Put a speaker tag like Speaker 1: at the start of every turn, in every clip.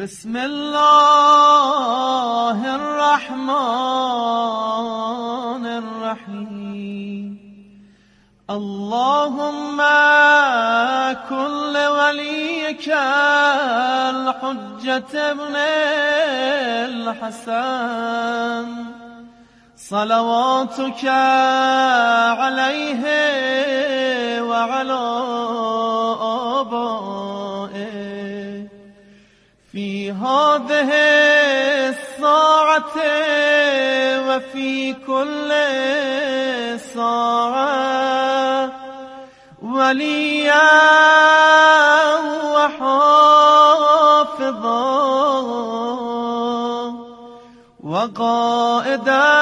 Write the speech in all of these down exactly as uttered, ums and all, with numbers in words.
Speaker 1: بسم الله الرحمن الرحیم. اللهم كن لوليك الحجة ابن الحسن صلواتك عليه وعلى آبائه في هذه الساعة وفي كل ساعة وليا وحافظا وقائدا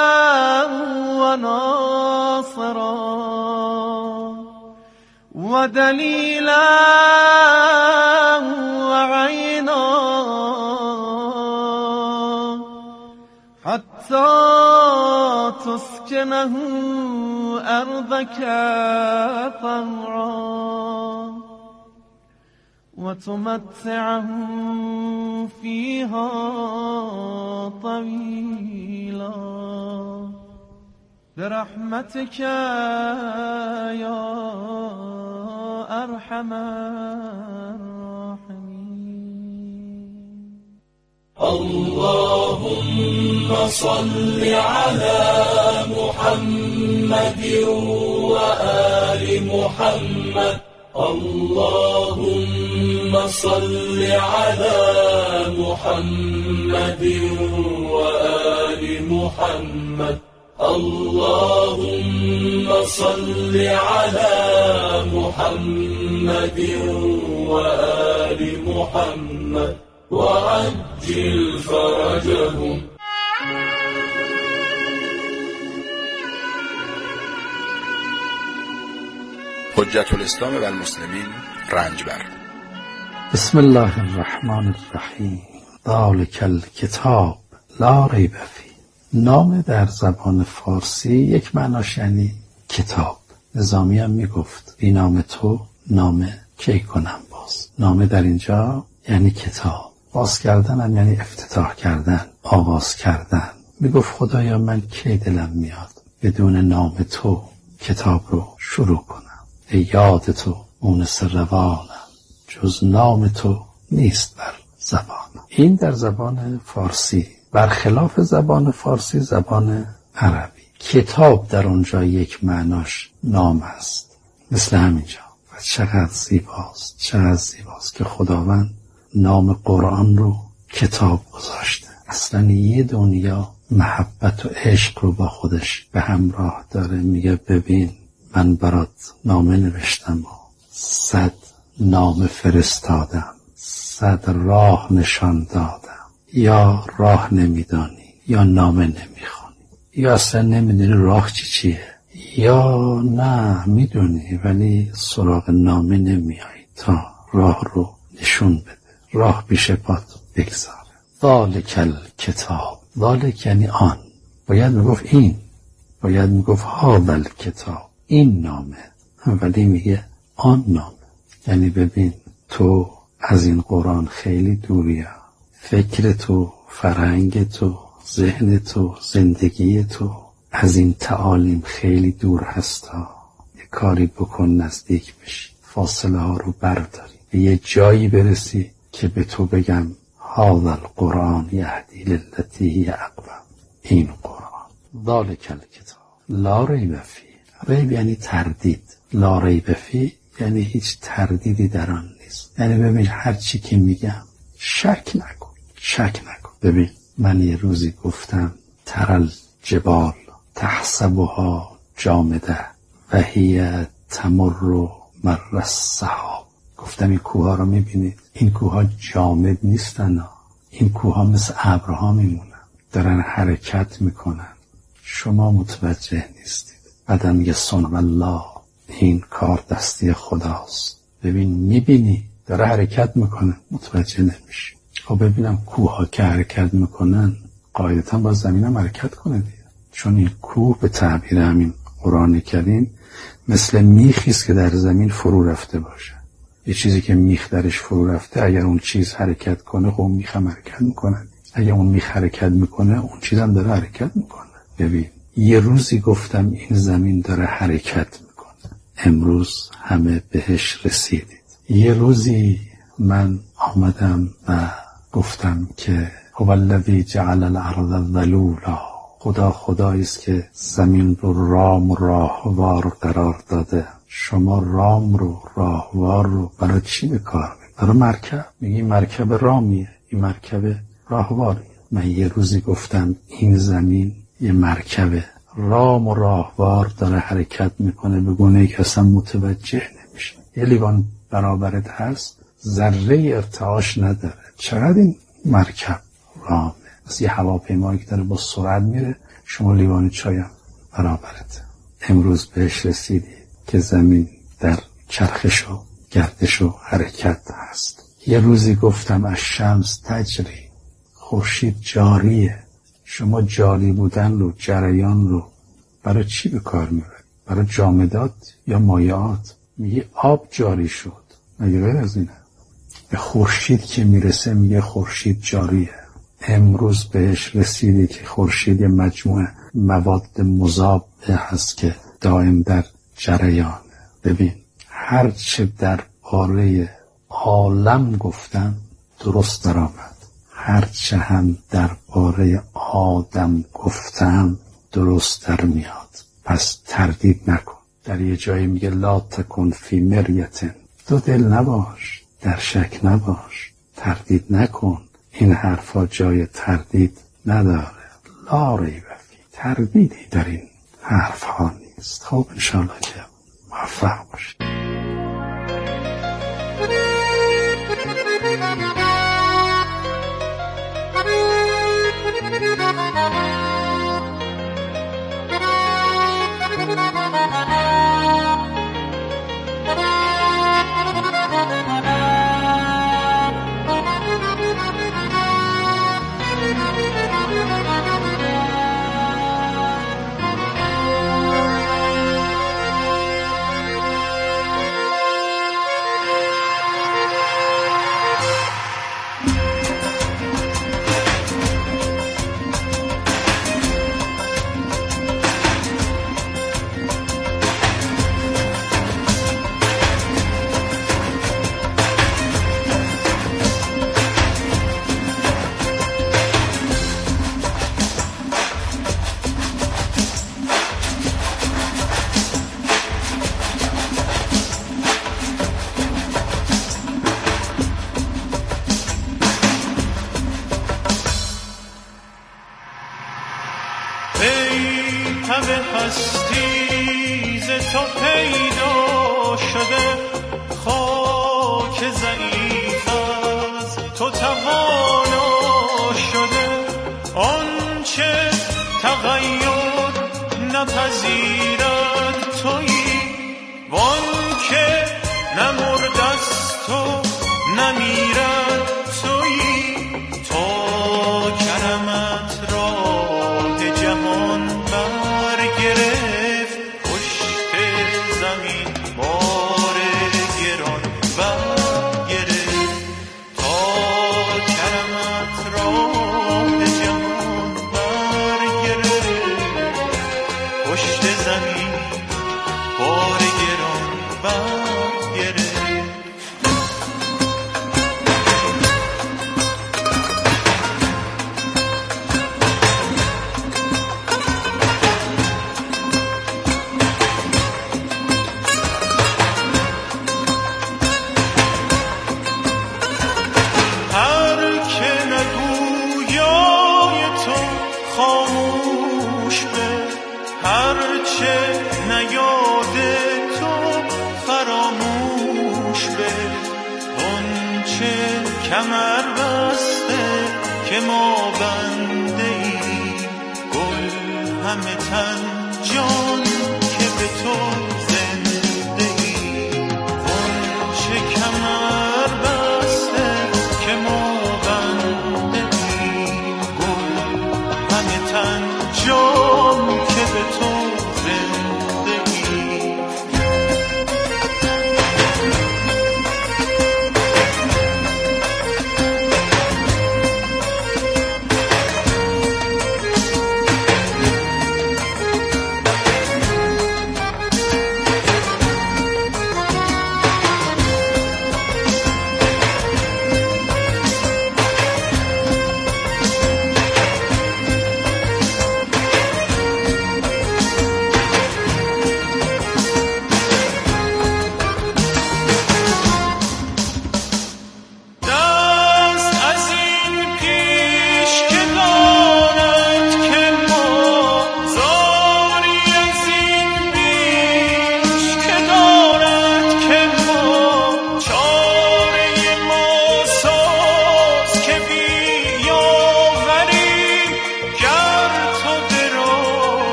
Speaker 1: وناصرا ودليلا وعينا حتى تسكنه أرضك طوعا وتمتعه فيها طويلا برحمتك يا أرحم الراحمين.
Speaker 2: اللهم صل على محمد وآل محمد. اللهم صل على محمد وآل محمد. اللهم صل على محمد وآل محمد وعجل فرجهم.
Speaker 3: حجت الاسلام و المسلمین رنجبر.
Speaker 4: بسم الله الرحمن الرحیم. ذالک الکتاب لا ریب فیه. نام در زبان فارسی یک معناش یعنی کتاب. نظامی هم میگفت بی نام تو نام کی کنم باز. نام در اینجا یعنی کتاب. باز کردن هم یعنی افتتاح کردن، آغاز کردن. میگفت خدایا من کی دلم میاد بدون نام تو کتاب رو شروع کنم. ای یاد تو مونس روانم، جز نام تو نیست بر زبانم. این در زبان فارسی. برخلاف زبان فارسی زبان عربی کتاب در اونجا یک معناش نام است، مثل همینجا. و چقدر زیباست، چقدر زیباست که خداوند نام قرآن رو کتاب گذاشته. اصلا یه دنیا محبت و عشق رو با خودش به همراه داره. میگه ببین من برات نامه نوشتم و صد نامه فرستادم، صد راه نشان دادم. یا راه نمیدانی، یا نامه نمیخوانی، یا اصلا نمیدونی راه چی چیه، یا نه میدونی ولی سراغ نامه نمیایی تا راه رو نشون بده، راه پیش پات بگذاره. ذالک الکتاب. ذالک یعنی آن. باید میگفت این، باید میگفت هذا الکتاب، این نامه، ولی میگه آن نامه. یعنی ببین تو از این قرآن خیلی دوریه. فکر تو، فرهنگ تو، ذهن تو، زندگی تو از این تعالیم خیلی دور هستا. یه کاری بکن نزدیک بشی، فاصله ها رو برداری، به یه جایی برسی که به تو بگم هذا القرآن یهدی للتی هی اقوم. این قرآن. ذالک الکتاب لا ریب فیه. ریب یعنی تردید. لا ریب فیه یعنی هیچ تردیدی در آن نیست. یعنی ببین هر چی که میگم شک نکن، شک نکن. ببین من یه روزی گفتم ترل جبال تحسبها جامده و هی تمر مر السحاب. گفتم این کوها رو میبینید، این کوها جامد نیستن، این کوها مثل ابرها میمونن، دارن حرکت میکنن، شما متوجه نیستید. بعدم میگه صنع الله، این کار دستی خداست. ببین میبینی داره حرکت میکنه، متوجه نمیشی. خب ببینم کوها که حرکت میکنن قاعدتا با زمین هم حرکت کنه دیگه، چون این کوه به تعبیر همین قرآن کریم مثل میخیست که در زمین فرو رفته باشه. یه چیزی که میخ درش فرو رفته، اگر اون چیز حرکت کنه خب میخ هم حرکت میکنه، اگر اون میخ حرکت میکنه اون چیز هم داره حرکت میکنه. ببین یه روزی گفتم این زمین داره حرکت میکنه، امروز همه بهش رسیدید. یه روزی من آمدم و گفتم که هو الذی جعل الارض ذلولا، خدا خدایی است که زمین رو رام و راهوار قرار داده. شما رام رو راهوار رو برای چی به کار می‌برید؟ برای مرکب. میگی مرکب رامیه، این مرکب راهواریه. من یه روزی گفتم این زمین یه مرکبه، رام و راهوار داره حرکت میکنه به گونه‌ای که اصلا متوجه نمیشه. یه لیوان برابرت هست، ذره ارتعاش نداره، چقدر این مرکب رامه. مثل یه هواپیمایی که داره با سرعت میره، شما لیوان چایم برابرت. امروز بهش رسیدی که زمین در چرخش و گردش و حرکت هست. یه روزی گفتم از شمس تجری، خورشید جاریه. شما جاری بودن رو، جریان رو برای چی به کار میبرید؟ برای جامدات یا مایعات؟ میگه آب جاری شد، مگه غیر از اینه؟ به خورشید که میرسه میگه خورشید جاریه. امروز بهش رسیدی که خورشید مجموعه مواد مذاب هست که دائم در جریانه. ببین هر چه در باره عالم گفتم درست در آمد، هر چه هم در باره آدم گفتم درست در میاد. پس تردید نکن. در یه جایی میگه لا تکن فی مریتن، دو دل نباش، در شک نباش، تردید نکن. این حرفا جای تردید نداره. لا ریب فی، تردیدی در این حرفها نیست. خب انشاءالله که موفق باشید.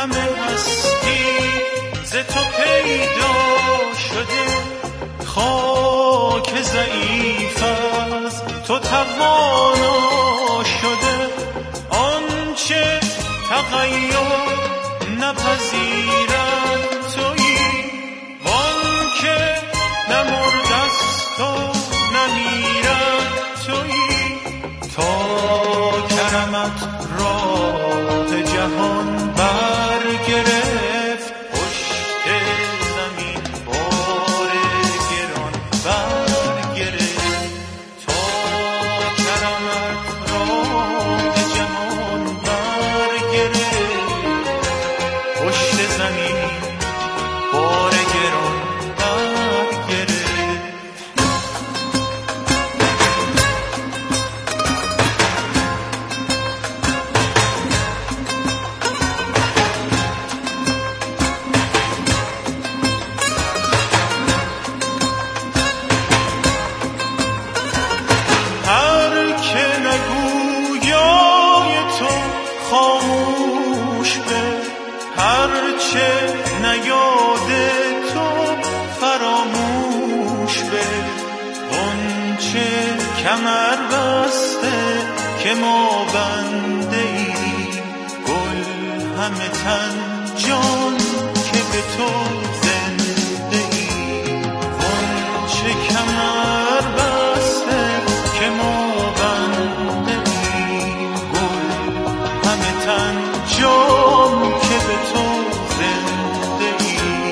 Speaker 1: همه هستی ز تو پیدا شده، خاک ضعیف از تو توانا شده. آنچه تغییر نپذیرد تویی، وانکه نمردست و نمیرد تویی. تا کرمت راه جهان برگرفت، پشت زمین بار گران برگرفت. تا کرمت راه جهان برگرفت، پشت زمین بار گران برگرفت. هر که نگویای تو خاموش به، هر چه نیاد تو فراموش به. غنچه کمر بسته که ما بنده ای، گل همه تن جان که به تو زنده ای. غنچه کمر بسته که ما بنده ای، گل همه تن جان که به تو زنده ای.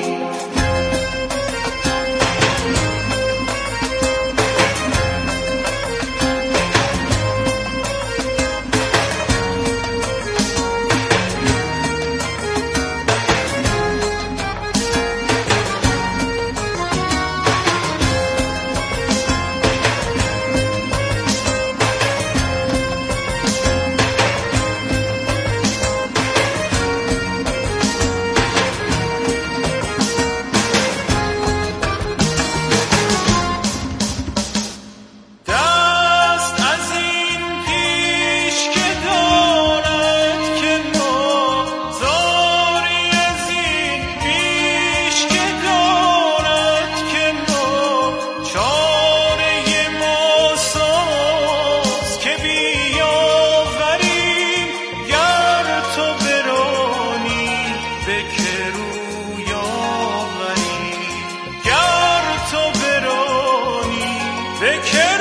Speaker 1: دست از این پیش که دارد که ما، زاری از این پیش که دارد که ما. چاره ما ساز که بیاوریم، گر تو برانی به که روی آوریم. گر تو برانی به که روی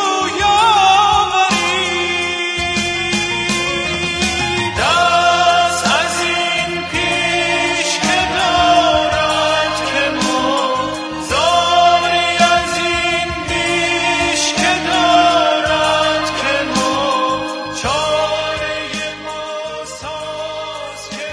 Speaker 1: آوریم. دست از این پیش که دارد که ما، زاری از این پیش که دارد که ما. چاره ما ساز که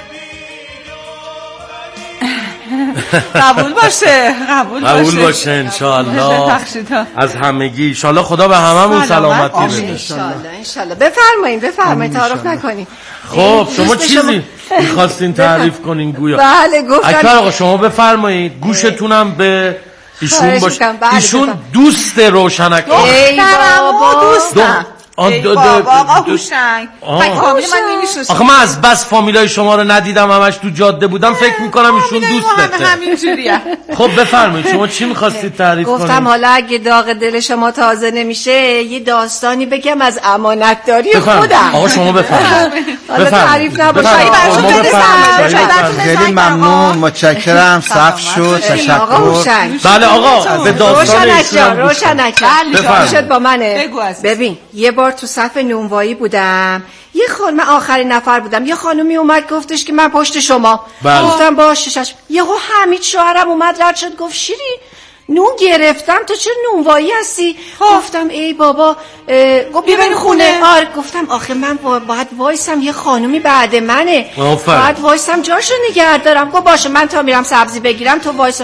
Speaker 1: بیاوریم.
Speaker 5: قبول باشه، قبول باشه،
Speaker 6: قبول باشه انشالله.
Speaker 5: بخشیدا
Speaker 6: از همگی انشالله خدا به هممون
Speaker 5: سلامت
Speaker 6: سلامتی
Speaker 5: باشه.
Speaker 6: بده.
Speaker 7: انشالله انشالله. بفرمایید بفرمایید، تعارف نکنید.
Speaker 6: خب شما
Speaker 7: دوست
Speaker 6: چیزی میخواستین تعریف کنین گویا؟
Speaker 7: بله گفتم.
Speaker 6: اکبر آقا شما بفرمایید، گوشتونم به ایشون
Speaker 7: خواهش
Speaker 6: باشه.
Speaker 7: می‌کنم. بله،
Speaker 6: ایشون
Speaker 7: بفرم.
Speaker 6: دوست روشنک
Speaker 7: ای بابا
Speaker 5: دوستم.
Speaker 6: آن
Speaker 5: ای
Speaker 6: دو- دو-
Speaker 5: بابا آقا
Speaker 6: دو-
Speaker 5: هوشنگ،
Speaker 6: آه.
Speaker 5: من فامیل من نمیشناسم.
Speaker 6: آخه من از بس فامیلای شما رو ندیدم، همش تو جاده بودم، فکر میکنم ایشون دوستته.
Speaker 5: همین جوریه.
Speaker 6: خب بفرمایید شما چی میخواستید تعریف کنید؟
Speaker 7: گفتم حالا اگه داغ دل شما تازه نمیشه یه داستانی بگم از امانتداری
Speaker 6: بفرمایید.
Speaker 7: خودم.
Speaker 6: آقا شما بفرمایید.
Speaker 7: حالا
Speaker 6: بفرمایید.
Speaker 7: تعریف نباشه.
Speaker 6: بفرمایید.
Speaker 7: براشون
Speaker 6: شما
Speaker 7: برسم.
Speaker 6: بفرمایید.
Speaker 7: براشون
Speaker 8: خیلی ممنون، متشکرم، صف شد،
Speaker 7: آقا
Speaker 8: تشکر.
Speaker 7: هوشنگ.
Speaker 6: بله آقا به داستان
Speaker 7: روشنک
Speaker 6: ایشون
Speaker 7: جان
Speaker 6: هم گوش کنید.
Speaker 7: روشنک جان
Speaker 6: بفرمایید.
Speaker 7: شد با منه.
Speaker 5: بگو عزیز.
Speaker 7: ببین یه بار تو صف نونوایی بودم، یه خانم، من آخرین نفر بودم، یه خانومی اومد گفتش که من پشت شما.
Speaker 6: بله.
Speaker 7: گفتم باشه چشم. یهو حمید شوهرم اومد رد شد گفت شیری نون گرفتم تو چرا نونوایی هستی؟ گفتم ای بابا اه، گفت
Speaker 5: بیا بریم
Speaker 7: خونه.
Speaker 5: خونه.
Speaker 7: آره گفتم آخه من با- باید وایسم، یه خانومی بعد منه،
Speaker 6: آفرین.
Speaker 7: باید وایسم جاشو نگه دارم. گفت باشه من تا میرم سبزی بگیرم تو وایسا.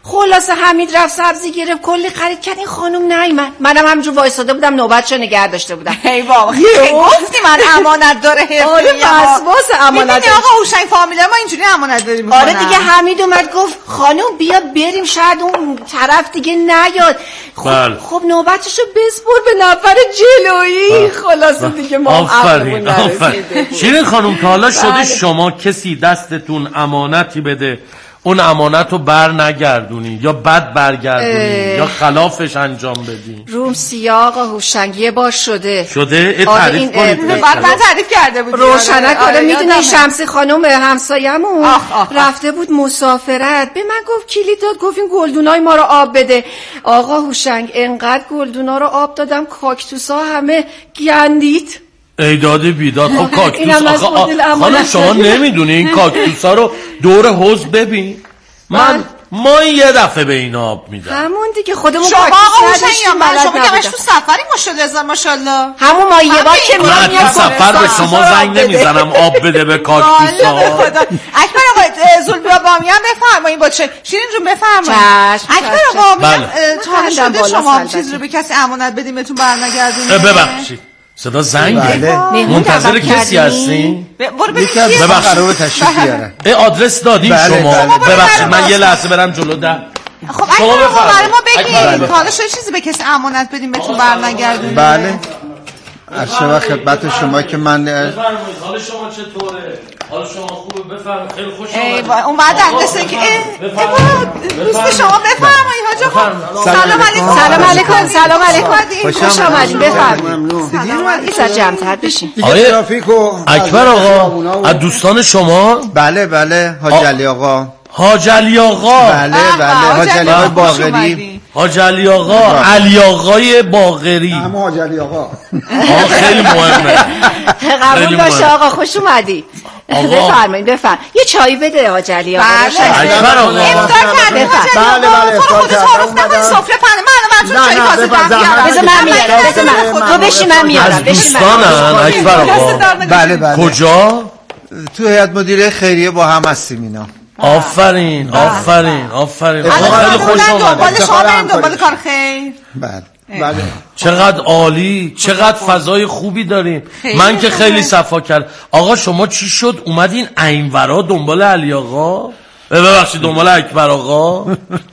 Speaker 7: خلاصه حمید رفت سبزی گرفت کلی خرید کرد این خانم نیامد. منم همونجور وایساده بودم نوبتشو نگه داشته بودم.
Speaker 5: ای بابا گفتی من امانت داره حرفه‌ای.
Speaker 7: آره وسواس امانت.
Speaker 5: میدونی آقا هوشنگ فامیل ما اینجوری امانت داری میکنن.
Speaker 7: آره دیگه حمید اومد گفت خانم بیا بریم شاید اون طرف دیگه نیاد. خب
Speaker 6: بله.
Speaker 7: خب نوبتشو بسپر به نفر جلویی. خلاصه دیگه ما
Speaker 6: آفرین آفرین. شیرین خانم تا حالا شده شما کسی دستتون امانتی بده اون امانت رو بر نگردونی یا بد برگردونی یا خلافش انجام بدی؟
Speaker 7: روم سیاه آقا هوشنگ یه بار شده
Speaker 6: شده؟ ای
Speaker 7: آره
Speaker 6: تعریف کنید.
Speaker 5: بعد من تعریف کرده بودی.
Speaker 7: روشنک آره, آره میدونی
Speaker 5: یادمه.
Speaker 7: شمسی خانم همسایمون رفته بود مسافرت به من گفت کلید داد گفت این گلدونای ما رو آب بده. آقا هوشنگ انقدر گلدونا رو آب دادم کاکتوسا همه گندید.
Speaker 6: ایداد بیداد. خب کاکتوس
Speaker 7: اینم از
Speaker 6: آخه
Speaker 7: مدل
Speaker 6: خانم
Speaker 7: امانت
Speaker 6: شما
Speaker 7: داری.
Speaker 6: نمیدونی این کاکتوسا رو دور حوض ببین من ما یه دفعه به این آب میدم.
Speaker 7: همون دیگه خودمون
Speaker 5: شما
Speaker 7: کاکتوس
Speaker 5: آقا
Speaker 7: نداشتیم،
Speaker 5: هوشنگ یا من
Speaker 7: بلد
Speaker 5: شما که همش
Speaker 7: نبودم.
Speaker 5: تو سفری ماشاءالله ماشاءالله.
Speaker 7: همون ما یه بار که
Speaker 6: من
Speaker 7: میاد
Speaker 6: تو سفر به شما زنگ نمیزنم آب بده به کاکتوسا.
Speaker 5: اکبر آقا زولبیا بامی هم بفرمایید با چه شیرین جون بفرمایید.
Speaker 7: چشم
Speaker 5: اکبر آقا
Speaker 6: بله.
Speaker 5: میگم تا حالا شده شما چیز رو به کسی امانت بدیم بهتون برنگردونه؟
Speaker 6: ببخشید صدا زنگ
Speaker 8: بله.
Speaker 6: منتظر کسی هستین؟
Speaker 5: برو
Speaker 8: یکی از
Speaker 5: ببین
Speaker 8: قرار تشریف بیارن.
Speaker 6: ای آدرس دادین
Speaker 8: بله،
Speaker 6: شما؟
Speaker 8: بله.
Speaker 6: ببخشید من یه لحظه برم جلو در.
Speaker 5: خب
Speaker 6: شما
Speaker 5: اکبر آقا برای ما
Speaker 6: بفرمایید.
Speaker 5: بگید تا حالا شده چیزی به کسی امانت بدیم بهتون برنگردونه؟
Speaker 8: بله عرض خدمت شما که من
Speaker 6: بفرمایید حال شما چطوره؟ حال شما خوبه؟ بفرمایید خیلی خوش
Speaker 5: ای
Speaker 6: آمدید.
Speaker 5: وای اون بعد دسته که دوست شما بفرمایید حاج آقا. سلام علیکم.
Speaker 7: سلام علیکم سلام علیکم
Speaker 8: خوش
Speaker 7: خوش آمدید بفرمایید.
Speaker 8: ممنون.
Speaker 7: ایزا جمع‌تر بشین.
Speaker 6: آقای
Speaker 8: ترافیک و
Speaker 6: اکبر آقا از دوستان شما
Speaker 8: بله بله حاج علی آقا
Speaker 6: حاج علی آقا
Speaker 8: بله بله حاج علی آقا باقری
Speaker 6: حاج علی آقا علی آقای باقری
Speaker 8: همه حاج علی آقا
Speaker 6: آقا خیلی مهمه.
Speaker 7: قبول
Speaker 6: خیلی
Speaker 7: باشه
Speaker 6: مهم.
Speaker 7: آقا خوش اومدید.
Speaker 6: آقا.
Speaker 7: بفرمایید بفرم یه چای بده حاج علی آقا.
Speaker 5: بله.
Speaker 6: اکبر آقا
Speaker 5: افطار کردیم حاج علی
Speaker 8: بله،
Speaker 5: آقا.
Speaker 8: بله،
Speaker 5: تو رو
Speaker 8: افطار
Speaker 5: خودت
Speaker 8: کردم.
Speaker 5: تعارف نکنی سفره پهن من
Speaker 8: نه،
Speaker 5: براتون چای
Speaker 8: نه،
Speaker 5: تازه
Speaker 8: بفرم،
Speaker 5: دم
Speaker 8: زحمت
Speaker 5: بیارم.
Speaker 7: بذار من میارم بذار من تو بشی من میارم
Speaker 6: از
Speaker 7: بشی من
Speaker 6: دوستانن اکبر آقا
Speaker 8: بله بله
Speaker 6: کجا؟
Speaker 8: تو هیئت مدیره خیریه با هم هستیم اینا.
Speaker 6: آفرین آفرین آفرین
Speaker 8: الان
Speaker 6: آقا خیلی خوش
Speaker 5: دنبال
Speaker 6: آمدید.
Speaker 5: شما بریم دنبال کار خیر.
Speaker 8: بله بله
Speaker 6: چقدر عالی چقدر فضای خوبی داریم. من که خیلی صفا کرد. آقا شما چی شد اومدین اینورا دنبال علی آقا؟ ببخشید دنبال اکبر آقا؟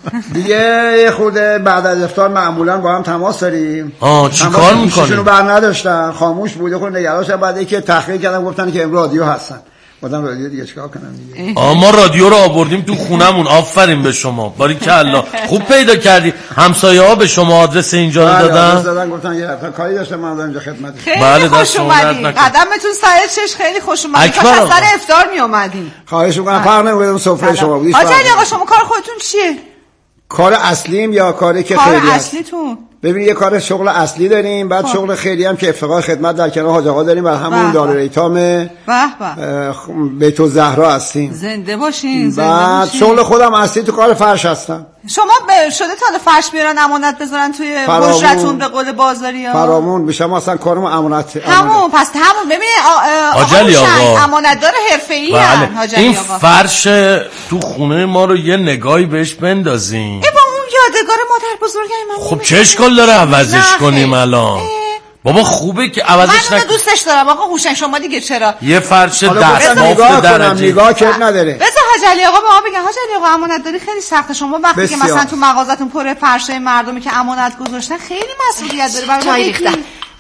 Speaker 9: دیگه یه خورده بعد از افطار معمولا با هم تماس داریم.
Speaker 6: آه چی کار میکنی؟
Speaker 9: رو بر نداشتن خاموش بوده خود نگران شدم بعد اینکه تحقیق کردم گفتن که امروز رادیو هستن. بودم رادیو دیگه چیکار کنم دیگه.
Speaker 6: آه ما رادیو رو آوردیم تو خونمون. آفرین به شما باریکلا خوب پیدا کردی. همسایه ها به شما آدرس اینجا رو دادن؟
Speaker 9: دادن گفتن یه کاری داشتم من اینجا خدمت.
Speaker 6: بله،
Speaker 5: خیلی
Speaker 6: دست
Speaker 5: خوش
Speaker 6: شما درد
Speaker 5: اومدین.
Speaker 6: نکنه.
Speaker 5: قدمتون سر چش خیلی خوش اومدین.
Speaker 6: اکبر
Speaker 5: کاش از
Speaker 6: آقا.
Speaker 5: سر افطار می اومدین.
Speaker 9: خواهش می‌کنم فرق نمی‌کنه سفره شما بود.
Speaker 5: حاج علی آقا شما کار خودتون چیه؟
Speaker 9: کار اصلیم یا کاری که
Speaker 5: کار
Speaker 9: خیلی است؟
Speaker 5: اصلیتون؟
Speaker 9: ببین یه کار شغل اصلی داریم بعد شغل خیلی هم که افتقار خدمت در کنار حاج آقا داریم و همون
Speaker 5: به.
Speaker 9: دار ایتام
Speaker 5: به به.
Speaker 9: اه، بیت الزهرا هستیم.
Speaker 5: زنده باشین زنده
Speaker 9: بعد
Speaker 5: باشین.
Speaker 9: شغل خودم اصلی تو کار فرش هستم.
Speaker 5: شما به شده تا فرش بیارن امانت بذارن توی
Speaker 9: فرامون.
Speaker 5: حجرتون به قول بازاری ها.
Speaker 9: فرامون میشه ما اصلا کارم امانت
Speaker 5: همون پس همون ببینید
Speaker 6: حاج علی آقا.
Speaker 5: امانتدار حرفه‌ای
Speaker 6: بله.
Speaker 5: ان حاج علی
Speaker 6: این
Speaker 5: آقا.
Speaker 6: فرش تو خونه ما رو یه نگاهی بهش بندازین.
Speaker 5: ای با اون یادگار مادر بزرگم من
Speaker 6: خب
Speaker 5: نمی‌شه.
Speaker 6: چه اشکال داره عوضش
Speaker 5: نه
Speaker 6: کنیم
Speaker 5: خیر.
Speaker 6: الان؟
Speaker 5: اه.
Speaker 6: بابا خوبه که
Speaker 5: من
Speaker 6: عوضش
Speaker 5: اونو
Speaker 6: نکن.
Speaker 5: دوستش دارم آقا هوشنگ شما دیگه چرا؟
Speaker 6: یه فرش
Speaker 9: حالا گفتم
Speaker 6: دست
Speaker 9: نگاه
Speaker 6: بافت
Speaker 9: کنم
Speaker 6: درجه.
Speaker 9: نگاه که نداره.
Speaker 5: بذار حاج علی آقا به ما بگن حاج علی آقا امانت داری خیلی سخته. شما وقتی که
Speaker 9: بسیار.
Speaker 5: مثلا تو مغازتون پر فرشای مردمی که امانت گذاشتن خیلی مسئولیت داره برای ما
Speaker 7: چای
Speaker 5: بگید.
Speaker 7: ریختن.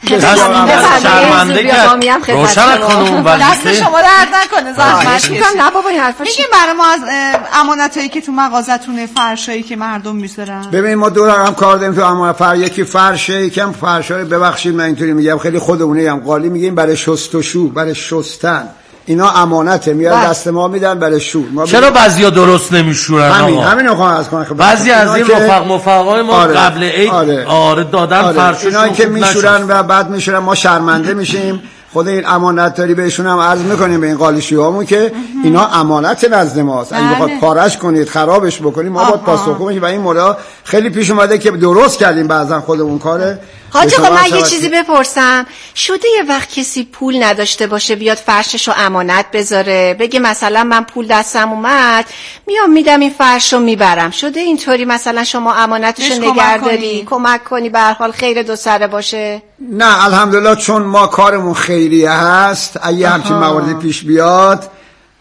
Speaker 6: دست شرمنده کرد. روشن خانم
Speaker 5: دست
Speaker 6: وظیفه
Speaker 5: شما درد نکنه زحمت
Speaker 7: خواهش می‌کنم
Speaker 5: کشید.
Speaker 7: نه بابا این حرفا چیه؟
Speaker 5: میگین برای ما از امانتایی که تو مغازتونه فرشایی که مردم میذارن.
Speaker 9: ببین ما دور هم کار داریم تو امانت فر یکی فرشه یکم فرشای ببخشید من اینطوری میگم خیلی خودمونه هم قالی میگیم برای شستشو برای شستن اینا امانته میاد دست ما میدن برای شور. ما
Speaker 6: چرا بعضیا درست نمیشورن
Speaker 9: همین
Speaker 6: آقا؟
Speaker 9: همین رو خواهم از کنم.
Speaker 6: بعضی از این رفق مفقای ما
Speaker 9: آره.
Speaker 6: قبل عید
Speaker 9: آره.
Speaker 6: آره دادن
Speaker 9: آره.
Speaker 6: فرششون
Speaker 9: اینا که
Speaker 6: خوب
Speaker 9: میشورن
Speaker 6: نشد.
Speaker 9: و بعد میشورن ما شرمنده میشیم. خود این امانتداری بهشون هم عرض میکنیم به این قالیشویامون که اینا امانت نزد ماست. اگه بخواد پارش کنید خرابش بکنید ما باید پاسخگو باشیم و این مورد خیلی پیش اومده که درست کردیم بعضا خودمون کاره
Speaker 7: حاج آقا من یه چیزی بپرسم، شده یه وقت کسی پول نداشته باشه بیاد فرششو امانت بذاره، بگه مثلا من پول دستم اومد میام میدم این فرشو میبرم، شده اینطوری مثلا شما امانتشو نگهداری کمک کنی به هر حال خیر دو سره باشه؟
Speaker 9: نه الحمدلله، چون ما کارمون خیریه هست، اگه همچین مواردی پیش بیاد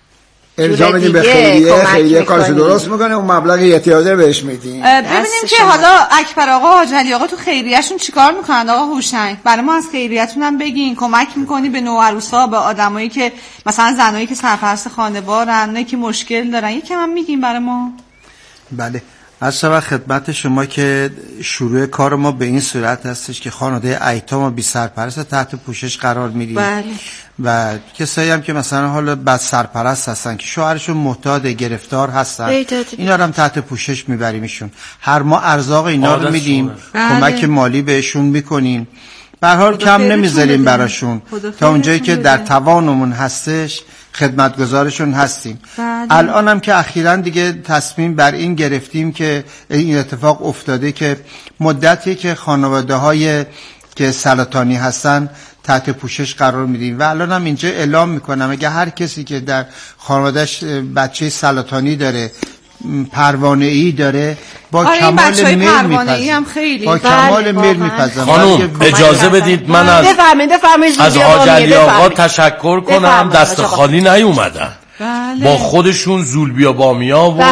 Speaker 9: ارجاع بدیم به خیریه، خیریه کارشو درست میکنه، اون مبلغی احتیاجه بهش میدیم.
Speaker 5: ببینیم که حالا اکبر آقا حاج علی آقا تو خیریهشون چیکار میکنن آقا هوشنگ؟ برای ما از خیریتون هم بگین، کمک میکنی به نوعروسا، به آدمایی که مثلا زنایی که سرپرست خانوارن، اونایی که مشکل دارن، یکم هم میگین برای ما.
Speaker 8: بله، از شما خدمت شما که شروع کار ما به این صورت هستش که خانواده ایتام و بی سرپرست تحت پوشش قرار میدیم.
Speaker 5: بله.
Speaker 8: و کسایی هم که مثلا حالا بد سرپرست هستن که شوهرشون معتاد گرفتار هستن، اینا رو هم تحت پوشش میبریمشون. هر ماه ارزاق اینا رو میدیم، کمک مالی بهشون میکنیم، به هر حال کم نمیذاریم براشون تا اونجایی که در توانمون هستش خدمتگزارشون هستیم.
Speaker 5: بله.
Speaker 8: الان هم که اخیراً دیگه تصمیم بر این گرفتیم که این اتفاق افتاده که مدتی که خانواده های که سرطانی هستن تحت پوشش قرار میدیم و الان هم اینجا اعلام میکنم اگه هر کسی که در خانوادهش بچه سرطانی داره، پروانه ای داره، با
Speaker 5: آره
Speaker 8: کمال میل
Speaker 5: میپذیرم.
Speaker 8: با کمال میل میپذیرم.
Speaker 6: خانم اجازه بدید من از
Speaker 7: بفرمایید بفرمایید
Speaker 6: از حاج علی آقا تشکر کنم، دست خالی نیومدن.
Speaker 5: بله.
Speaker 6: با خودشون زولبیا بامیه آوردن.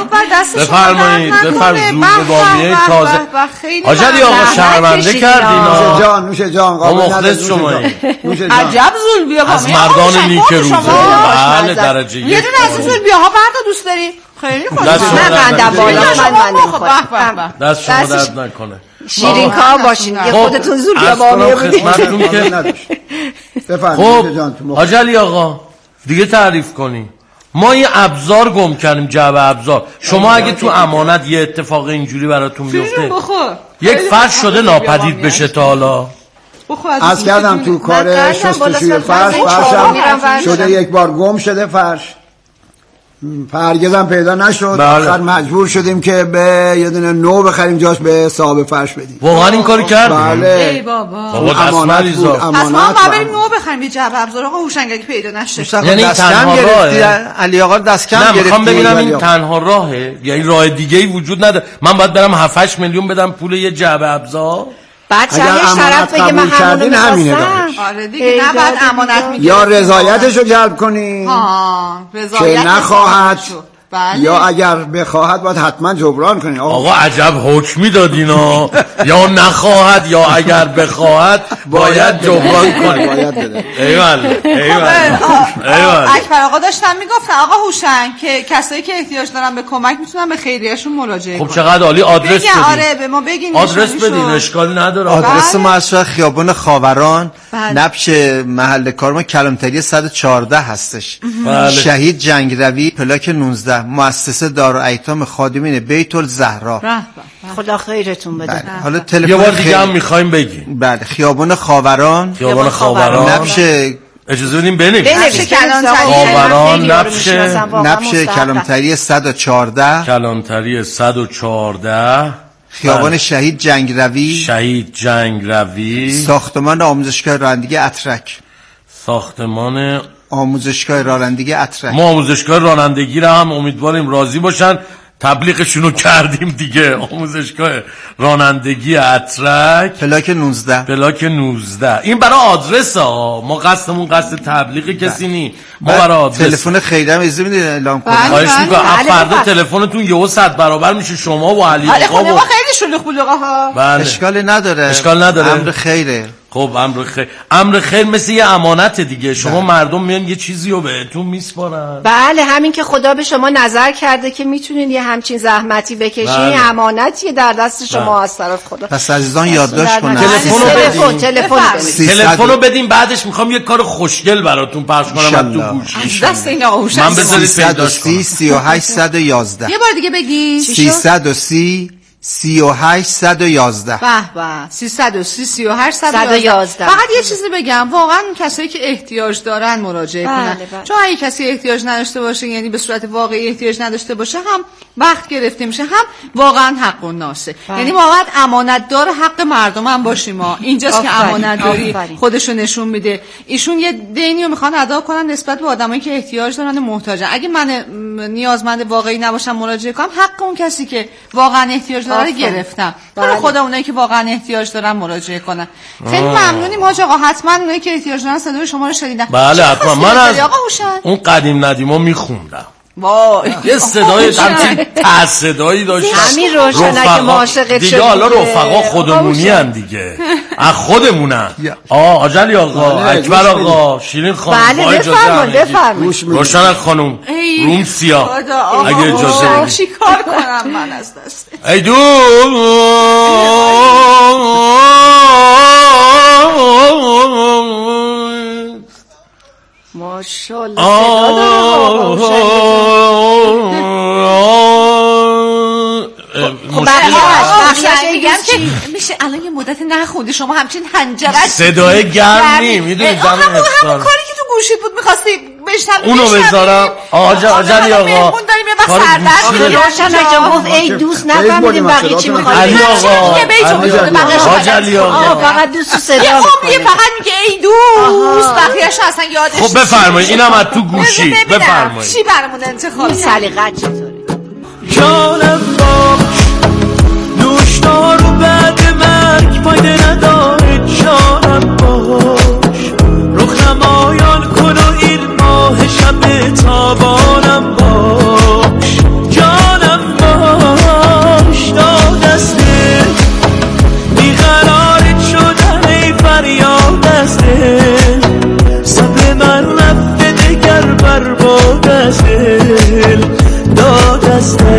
Speaker 5: بفرمایید
Speaker 6: بفرمایید زولبیا بامیه تازه. حاج علی آقا شرمنده کردین.
Speaker 9: نوش جان نوش جان
Speaker 6: ما مخلص شماییم.
Speaker 5: عجب زولبیا بامیه
Speaker 6: از مردان نیک روزه. بله درجه یک.
Speaker 5: یه دونه از زولبیاها بردا دوست داری؟ خیلی خوب.
Speaker 7: من بنده بالا من بنده میخورم.
Speaker 6: دست شما درد نکنه.
Speaker 7: شیرین کار باشین که خودتون زولبیا بامیه بودید.
Speaker 6: خب حاج علی آقا دیگه تعریف کنی. ما یه ابزار گم کردیم، جعبه ابزار. شما اگه تو امانت یه اتفاق اینجوری براتون بیفته یک فرش شده ناپدید بشه تا حالا؟
Speaker 9: از کردم تو کار شستشوی فرش، فرشم شده یک بار گم شده فرش، هرگزم پیدا نشد. آخر مجبور شدیم که به یه دونه نو بخریم جاش به صاحب فرش بدیم.
Speaker 6: واقعا این کاری کردیم؟
Speaker 9: بله.
Speaker 5: ای بابا.
Speaker 6: بابا دست مریضا.
Speaker 5: پس ما هم بریم نو بخریم یه جعبه ابزار آقا هوشنگ اگه پیدا نشه.
Speaker 6: یعنی تنها راهه؟
Speaker 8: علی آقا دست کم گرفتی؟
Speaker 6: نه میخوام ببینم این تنها راهه، یعنی راه دیگه ای وجود نداره؟ من باید برم هفت هشت میلیون بدم پول یه جعبه ابزار؟
Speaker 7: بچه هیچ طرف بگه من همونو میخواستم.
Speaker 5: آره دیگه نه بعد امانت میگه
Speaker 9: یا رضایتشو جلب کنی
Speaker 5: ها رضایت
Speaker 9: که نخواهد،
Speaker 5: بله.
Speaker 9: یا اگر بخواهد باید حتما جبران کنی.
Speaker 6: آقا, آقا عجب حکمی دادینا. یا نخواهد یا اگر بخواهد باید جبران کنی.
Speaker 9: باید بده.
Speaker 6: ایوالله ایوالله ایوالله.
Speaker 5: اکبر آقا داشتن میگفتن آقا هوشنگ که کسایی که احتیاج دارن به کمک میتونن به خیریه‌شون مراجعه کنن.
Speaker 6: خب چقدر عالی. آدرس بدین.
Speaker 5: آره به ما بگین.
Speaker 6: آدرس بدین اشکال نداره.
Speaker 8: آدرس ما از خیابان خاوران، نبش محل کار ما کلانتری صد و چهارده هستش. بله. شهید جنگروی پلاک نوزده، مؤسسه دارالایتام خادمین بیت الزهرا.
Speaker 7: خدا خیرتون بده.
Speaker 8: بله. حالا تلفن
Speaker 6: یه بار دیگه هم می‌خوایم بگیم.
Speaker 8: بله خیابان خاوران،
Speaker 6: خیابان خاوران،
Speaker 8: نبش
Speaker 6: اجازه بدیم بنویس.
Speaker 5: نبش کلانتری
Speaker 6: خاوران، نبش
Speaker 8: نبش کلانتری صد و چهارده،
Speaker 6: کلانتری صد و چهارده،
Speaker 8: خیابان شهید جنگروی،
Speaker 6: شهید جنگروی،
Speaker 8: ساختمان آموزشگاه رانندگی اترک،
Speaker 6: ساختمان
Speaker 8: آموزشگاه رانندگی اترک.
Speaker 6: ما آموزشگاه رانندگی را هم امیدواریم راضی باشن، تبلیغشونو کردیم دیگه. آموزشگاه رانندگی اترک،
Speaker 8: پلاک نوزده،
Speaker 6: پلاک نوزده. این برای آدرس ها، ما قصدمون قصد تبلیغ کسی نی، ما برای آدرس.
Speaker 8: تلفن خیلی هم اجازه میدید اعلام کنم؟
Speaker 6: خواهش میکنم. فردا تلفنتون یهو صد برابر میشه شما و علی آقا.
Speaker 5: ما خیلی شلوغ بلوغا ها.
Speaker 6: بله.
Speaker 8: اشکال نداره.
Speaker 6: اشکال نداره.
Speaker 8: امر خیره.
Speaker 6: خب امر خیر، امر خیر مثل یه امانت دیگه. شما بله. مردم میان یه چیزی رو بهتون میسپارن.
Speaker 7: بله همین که خدا به شما نظر کرده که میتونین یه همچین زحمتی بکشین، بله. امانتیه در دست شما بله. از طرف خدا.
Speaker 8: پس عزیزان یادداشت کنن.
Speaker 7: تلفن تلفن
Speaker 6: تلفن رو بدین، بعدش میخوام یه کار خوشگل براتون پخش کنم از تو گوشی.
Speaker 5: دست این آقا
Speaker 6: من بذارید پیداش کنم.
Speaker 8: سی و هشت صد و یازده.
Speaker 5: یه بار دیگه بگی.
Speaker 8: سیصد و سی سی و هشت صد و یازده.
Speaker 5: به به سیصد و سی سی و هشت صد و یازده. فقط یه چیزی بگم، واقعا کسایی که احتیاج دارن مراجعه
Speaker 7: بله
Speaker 5: کنن.
Speaker 7: بله.
Speaker 5: چون اگه کسی احتیاج نداشته باشه، یعنی به صورت واقعی احتیاج نداشته باشه، هم وقت گرفته میشه، هم واقعا حق و ناسه.
Speaker 7: بله.
Speaker 5: یعنی ما باید امانتدار حق مردم هم باشیم. ما اینجاست که امانتداری خودشون نشون میده. ایشون یه دینی رو میخوان ادا کنن نسبت به آدمایی که احتیاج دارن و محتاجن. اگه من نیازمند واقعی نباشم مراجعه کنم، حق اون کسی که واقعا احتیاج داره گرفتم. برای خود اونایی که واقعا احتیاج دارن مراجعه کنن. خیلی ممنونیم حاج آقا. حتما اونایی که احتیاج دارن صدای شما رو شنیدن.
Speaker 6: بله حتما. من از اون قدیم ندیما میخوندم.
Speaker 5: وای
Speaker 6: یه صدای همچین ته صدایی داشت.
Speaker 7: همین روشنک معاشقت شد
Speaker 6: دیگه. حالا رفقا خودمونی هم دیگه، از خودمونن. آه آجلی آقا، اکبر آقا، شیرین خانم،
Speaker 7: بله بفرمایید بفرمایید.
Speaker 6: روشنک خانم، روم سیاه، اگه اجازه بدید.
Speaker 5: چیکار کنم من از دست
Speaker 6: ای دو
Speaker 7: ماشاءالله صدا
Speaker 5: داره. میگم که میشه الان یه مدت نخوندی شما همچین هنجرش
Speaker 6: صدای گرمی میدونی زمین
Speaker 5: همون همون کاری که تو گوشید بود میخواستی بشنوی
Speaker 6: اونو بذارم. آجا آجلی آقا
Speaker 5: مهمون داریم یه وقت سردرد
Speaker 7: روشن جان گفت ای دوست نفهمیدیم بقیه چی میخواد.
Speaker 6: علی آقا آجلی آقا
Speaker 7: فقط دوست صدا
Speaker 5: میکنه. فقط میگه ای دوست، بقیه‌شو اصلا یادش.
Speaker 6: خب بفرمایید اینم از تو گوشی بفرمایید.
Speaker 5: چی برامون انتخاب
Speaker 7: سلیقه چطوره؟
Speaker 1: جانم باش نوشتار و بعد مرگ فایده نداره. جانم باش رخ نمایان کن و این ماه شب تابانم باش. جانم باش تا دسته بیقرارت شدن ای فریاد از دل. سب من رفته دگر برباد از دل داد از دل.